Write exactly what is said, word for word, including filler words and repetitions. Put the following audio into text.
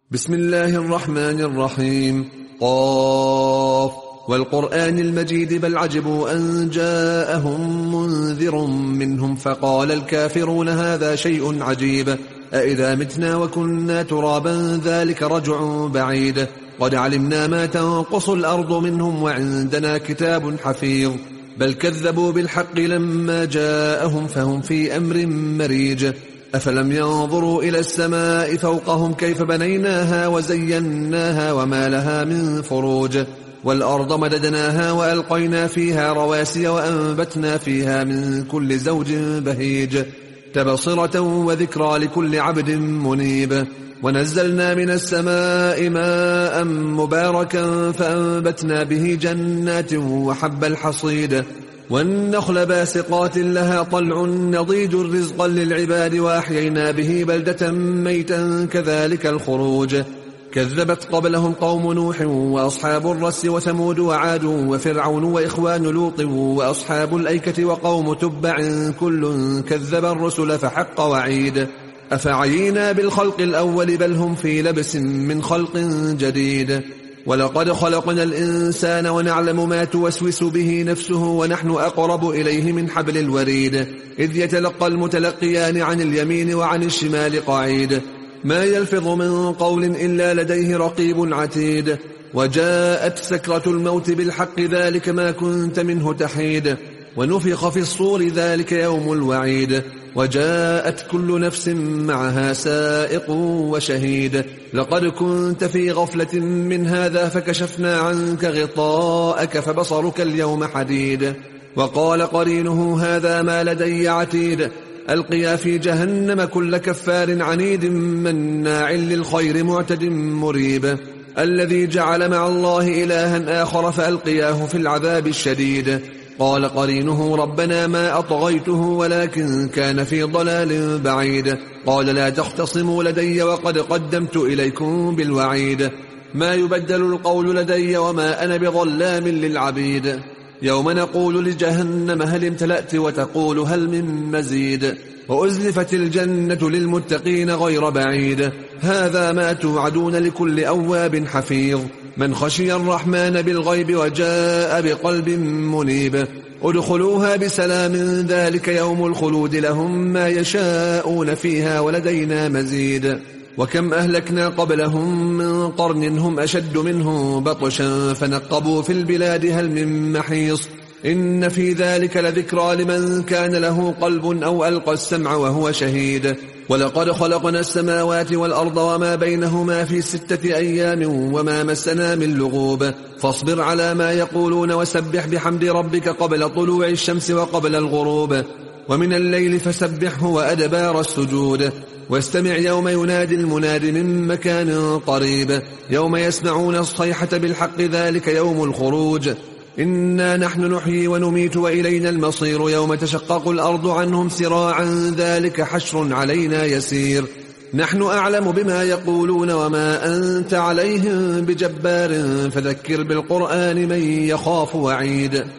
بسم الله الرحمن الرحيم. قاف والقرآن المجيد بل عجبوا أن جاءهم منذر منهم فقال الكافرون هذا شيء عجيب أإذا متنا وكنا ترابا ذلك رجع بعيد قد علمنا ما تنقص الأرض منهم وعندنا كتاب حفيظ بل كذبوا بالحق لما جاءهم فهم في أمر مريج أفلم ينظروا إلى السماء فوقهم كيف بنيناها وزيناها وما لها من فروج والأرض مددناها وألقينا فيها رواسي وأنبتنا فيها من كل زوج بهيج تبصرة وذكرى لكل عبد منيب ونزلنا من السماء ماء مباركا فأنبتنا به جنات وحب الحصيد والنخل باسقات لها طلع نضيج رزقا للعباد وأحيينا به بلدة ميتا كذلك الخروج كذبت قبلهم قوم نوح وأصحاب الرس وثمود وعاد وفرعون وإخوان لوط وأصحاب الأيكة وقوم تبع كل كذب الرسل فحق وعيد أفعينا بالخلق الأول بل هم في لبس من خلق جديد ولقد خلقنا الإنسان ونعلم ما توسوس به نفسه ونحن أقرب إليه من حبل الوريد إذ يتلقى المتلقيان عن اليمين وعن الشمال قعيد ما يلفظ من قول إلا لديه رقيب عتيد وجاءت سكرة الموت بالحق ذلك ما كنت منه تحيد ونفخ في الصور ذلك يوم الوعيد وجاءت كل نفس معها سائق وشهيد لقد كنت في غفلة من هذا فكشفنا عنك غطاءك فبصرك اليوم حديد وقال قرينه هذا ما لدي عتيد ألقيا في جهنم كل كفار عنيد مناع للخير معتد مريب الذي جعل مع الله إلها آخر فألقياه في العذاب الشديد قال قرينه ربنا ما أطغيته ولكن كان في ضلال بعيد قال لا تختصموا لدي وقد قدمت إليكم بالوعيد ما يبدل القول لدي وما أنا بظلام للعبيد يوم نقول لجهنم هل امتلأت وتقول هل من مزيد وأزلفت الجنة للمتقين غير بعيد هذا ما توعدون لكل أواب حفيظ من خشي الرحمن بالغيب وجاء بقلب منيب ادخلوها بسلام ذلك يوم الخلود لهم ما يشاءون فيها ولدينا مزيد وكم أهلكنا قبلهم من قرن هم أشد منهم بطشا فنقبوا في البلاد هل من محيص إن في ذلك لذكرى لمن كان له قلب أو ألقى السمع وهو شهيد ولقد خلقنا السماوات والأرض وما بينهما في ستة أيام وما مسنا من لغوب فاصبر على ما يقولون وسبح بحمد ربك قبل طلوع الشمس وقبل الغروب ومن الليل فسبحه وأدبار السجود واستمع يوم ينادي المناد من مكان قريب يوم يسمعون الصيحة بالحق ذلك يوم الخروج إنا نحن نحيي ونميت وإلينا المصير يوم تشقق الأرض عنهم سراعا ذلك حشر علينا يسير نحن أعلم بما يقولون وما أنت عليهم بجبار فذكر بالقرآن من يخاف وعيد